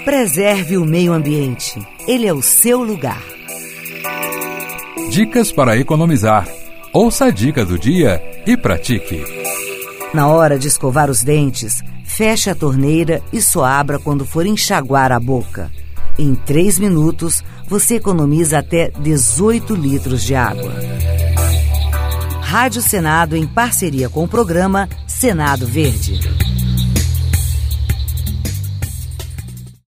Preserve o meio ambiente. Ele é o seu lugar. Dicas para economizar. Ouça a dica do dia e pratique. Na hora de escovar os dentes, feche a torneira e só abra quando for enxaguar a boca. Em 3 minutos, você economiza até 18 litros de água. Rádio Senado, em parceria com o programa Senado Verde.